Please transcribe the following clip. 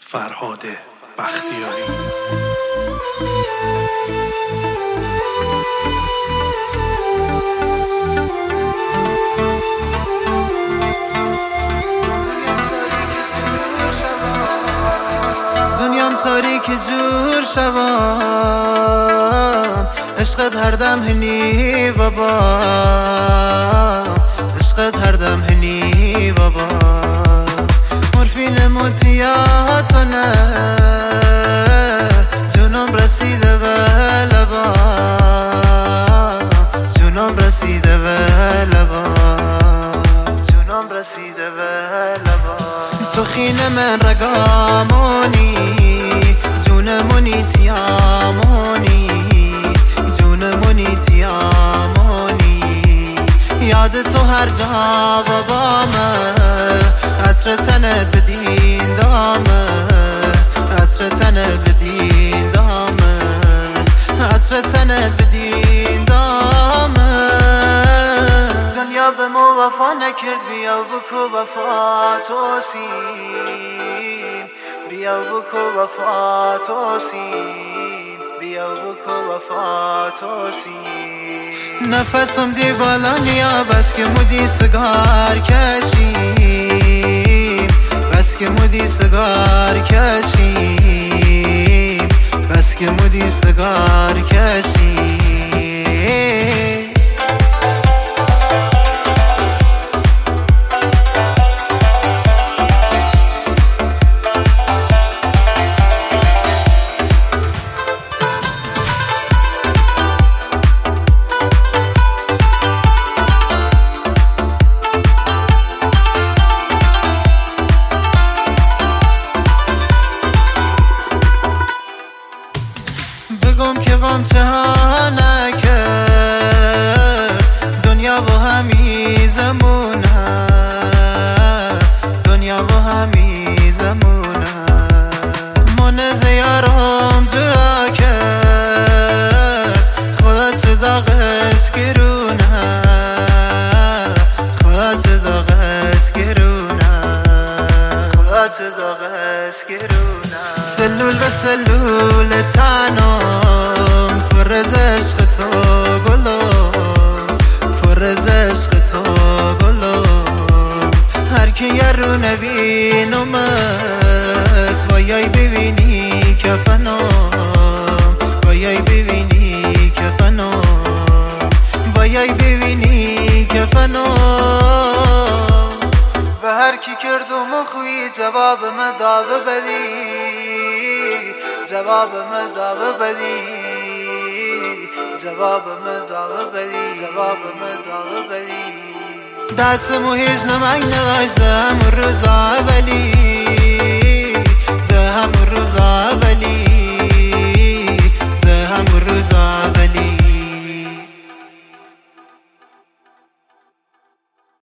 فرهاد بختیاری. دنیام تاریک جور شوان، عشقت هر دم هنی بابا، عشقت هر دم هنی بابا. مورفین موتیاتونه جونم رسیده به لبا، جونم رسیده به لبا، جونم رسیده به لبا. تو خینه من رگامونی، جونمونی تیامونی، جونمونی تیامونی. یاد تو هر جا بابامه، عطر تنت بدین دامه، عطر تنت بدین دامه، عطر تنت بدین دامه. دنیا به مو وفا نکرد، بیا بکو وفا توسین، بیا بکو وفا توسین، بیا بکو وفا توسین. نفسم دی بالا نیا بس که مودی سگار کشیم، بس که مودی سگار کشیم، بس که مودی سگار کشیم. بگم که وام تها نکرد، دنیا با همیزمونه، دنیا با همیزمونه. من زیارم جا کرد، خدا چه داغ اسکرونه، خدا چه داغ اسکرونه، خدا چه داغ اسکرونه. سلول به سلول تنم پر از عشق تو گلم، پر از عشق تو گلم. هر کی یه رو نبینمت، بایای ببینی کفنم، بایای ببینی کفنم، بایای ببینی کفنم. به هر کی کردم خوی جواب مداوه بدی، جواب مداوه بدی، جواب مداوه بدی، جواب مداوه بدی. دستمو هیچ نمک نداشتم روزا